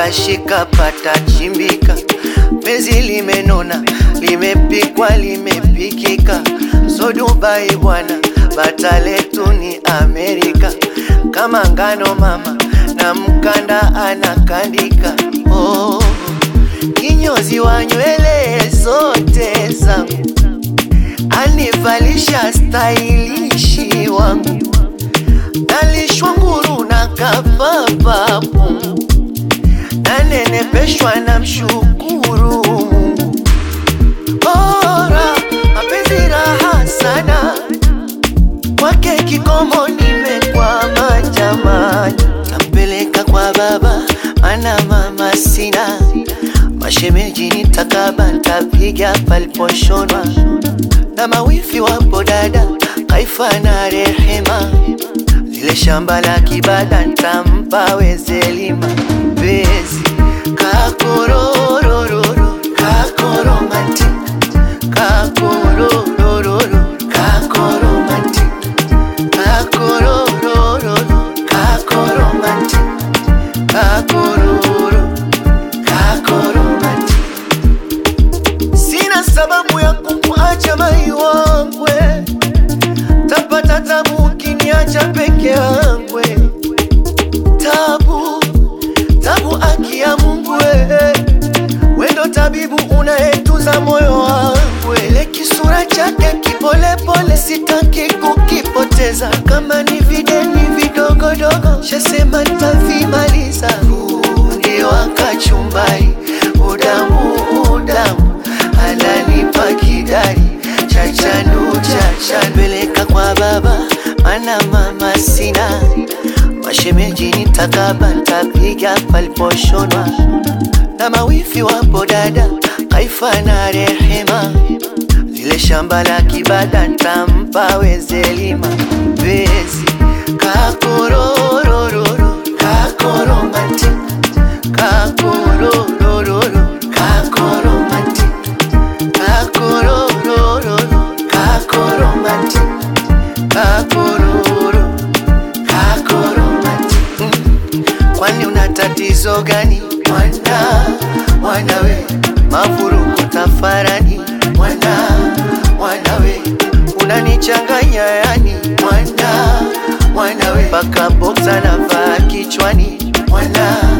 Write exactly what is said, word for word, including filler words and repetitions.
shika shika pata chimbika, penzi limenona, limepikwa limepikika. So Dubai bwana, bata letu ni Amerika. Kama ngano mama, na mkanda anakandika. Oh, kinyozi wa nywele zote zangu, anivalisha stylishi wangu. Nalishwa nguru na kapapapu, nanenepeshwa na mshukuru Mungu. Bora mapenzi raha sana, kwake kikomo nimekwama jamani. Tampeleka kwa baba, mana mama sina. Mashemeji nitakaba, ntapiga paliposhonwa. Na mawifi wapo dada, Kaifa na Rehema. Lile shamba la kibada, ntampa Wezelima. Bezi kakororororo, kakoromanti, kakororororo, kakoromanti, kakororororo, kakoromanti, kakororo, kakoromanti. Sina sababu ya kukuacha mai wangwe, tapata tabu ukiniacha peke yangwe. Tabu, tabu aki ya Mungu we, wendo tabibu unaetuza moyo wangu. Ile kisura chake kipole pole, sitaki kukipoteza. Kama ni videni vidogodogo, shasema nitavimaliza. Fundi wa kachumbari, udamu udamu, ananipa kidari, chachanu chachanu. Peleka kwa baba, mana mama sina. Mashemeji nitakaba, ntapiga paliposhonwa. Na mawifi wapo dada, Kaifa na Rehema. Lile shamba la kibada, ntampa Wezelima. Bezi kakororororo, kakoromanti, kakororororo, kakoromanti, kakororororo, kakoromanti, kakororo, kakoromanti. mm. Kwani una tatizo gani mwana, mwana we? Mavurugu tafarani mwana, mwana we. Unanichanganya yani mwana, mwana we. Paka boxa na vaa kichwani mwana.